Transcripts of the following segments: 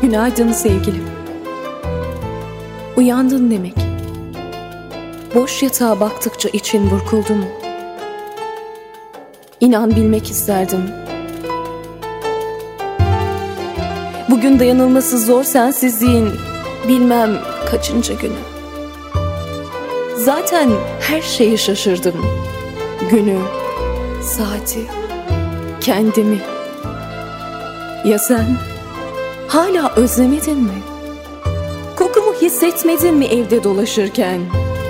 Günaydın sevgilim. Uyandın demek. Boş yatağa baktıkça için burkuldu mu? İnan bilmek isterdim. Bugün dayanılması zor sensizliğin bilmem kaçıncı günü. Zaten her şeyi şaşırdım. Günü, saati, kendimi. Ya sen? Hala özlemedin mi? Kokumu hissetmedin mi evde dolaşırken?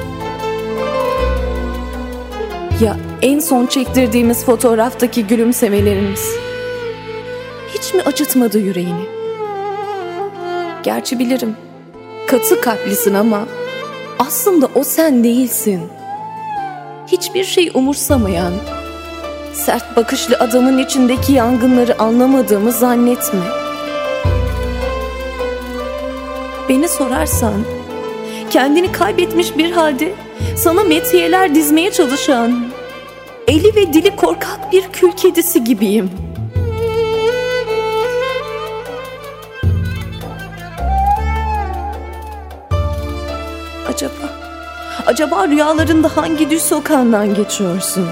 Ya en son çektirdiğimiz fotoğraftaki gülümsemelerimiz hiç mi acıtmadı yüreğini? Gerçi bilirim, katı kalplisin ama aslında o sen değilsin. Hiçbir şey umursamayan, sert bakışlı adamın içindeki yangınları anlamadığımı zannetme. Beni sorarsan, kendini kaybetmiş bir halde sana metiyeler dizmeye çalışan, eli ve dili korkak bir kül kedisi gibiyim. Acaba rüyalarında hangi düş sokağından geçiyorsun?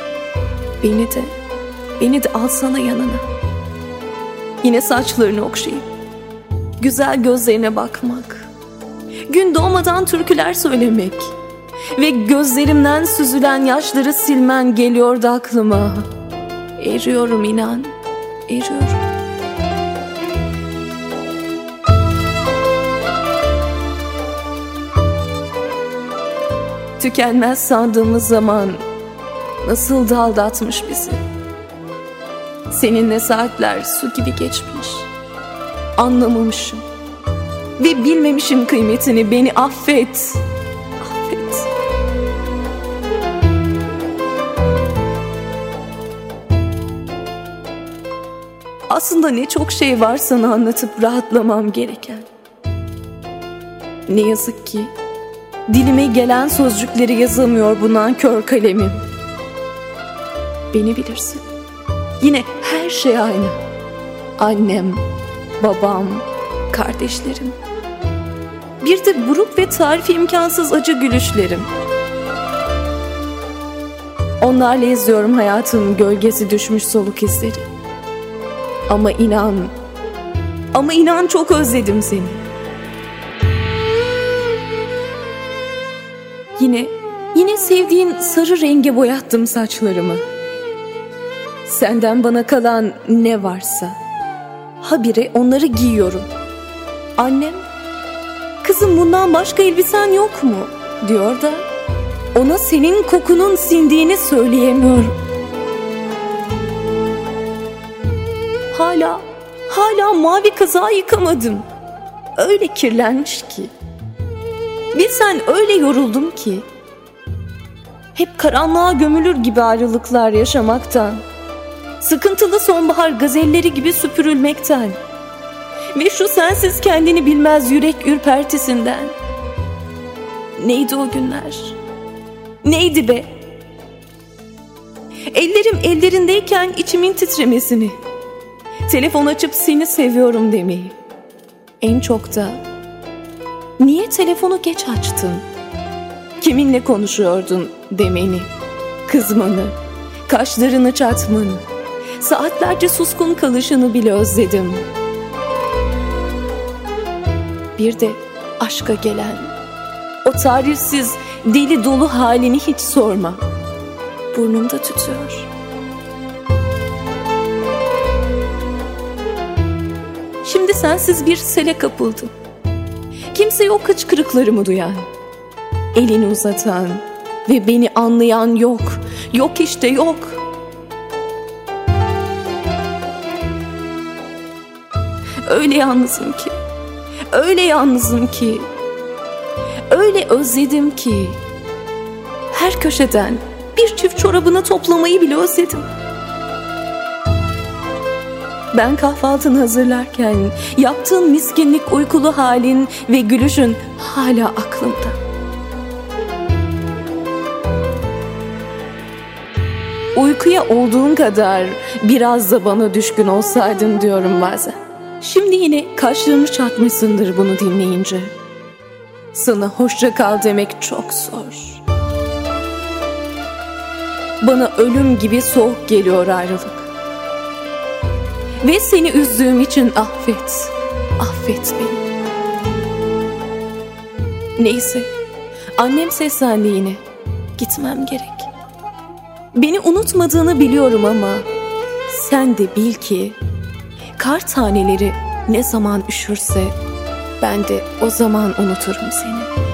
Beni de alsana yanına. Yine saçlarını okşayıp güzel gözlerine bakmak, gün doğmadan türküler söylemek ve gözlerimden süzülen yaşları silmen geliyordu aklıma. Eriyorum inan, eriyorum. Tükenmez sandığımız zaman nasıl da aldatmış bizi. Seninle saatler su gibi geçmiş. Anlamamışım ve bilmemişim kıymetini. Beni affet, affet. Aslında ne çok şey var sana anlatıp rahatlamam gereken. Ne yazık ki dilime gelen sözcükleri yazamıyor bu nankör kalemim. Beni bilirsin. Yine her şey aynı. Annem, babam, kardeşlerim. Bir de buruk ve tarifi imkansız acı gülüşlerim. Onlarla izliyorum hayatın gölgesi düşmüş soluk izleri. Ama inan çok özledim seni. Yine sevdiğin sarı renge boyattım saçlarımı. Senden bana kalan ne varsa habire onları giyiyorum. Annem, kızım bundan başka elbisen yok mu diyor da ona senin kokunun sindiğini söyleyemiyorum. Hala mavi kazağı yıkamadım. Öyle kirlenmiş ki. Bilsen öyle yoruldum ki. Hep karanlığa gömülür gibi ayrılıklar yaşamaktan. Sıkıntılı sonbahar gazelleri gibi süpürülmekten. Ve şu sensiz kendini bilmez yürek ürpertisinden. Neydi o günler? Neydi be? Ellerim ellerindeyken içimin titremesini. Telefon açıp seni seviyorum demeyi. En çok da niye telefonu geç açtın? Kiminle konuşuyordun demeni, kızmanı, kaşlarını çatmanı, saatlerce suskun kalışını bile özledim. Bir de aşka gelen, o tarifsiz, deli dolu halini hiç sorma. Burnumda tütüyor. Şimdi sensiz bir sele kapıldım. Kimse yok hıçkırıklarımı duyan, elini uzatan ve beni anlayan yok. Yok işte yok. Öyle yalnızım ki, öyle yalnızım ki, öyle özledim ki. Her köşeden bir çift çorabını toplamayı bile özledim. Ben kahvaltını hazırlarken yaptığın miskinlik uykulu halin ve gülüşün hala aklımda. Uykuya olduğun kadar biraz da bana düşkün olsaydın diyorum bazen. Şimdi yine kaşlarını çatmışsındır bunu dinleyince. Sana hoşça kal demek çok zor. Bana ölüm gibi soğuk geliyor ayrılık. Ve seni üzdüğüm için affet, affet beni. Neyse, annem seslendi yine. Gitmem gerek. Beni unutmadığını biliyorum ama sen de bil ki kar taneleri ne zaman üşürse ben de o zaman unuturum seni.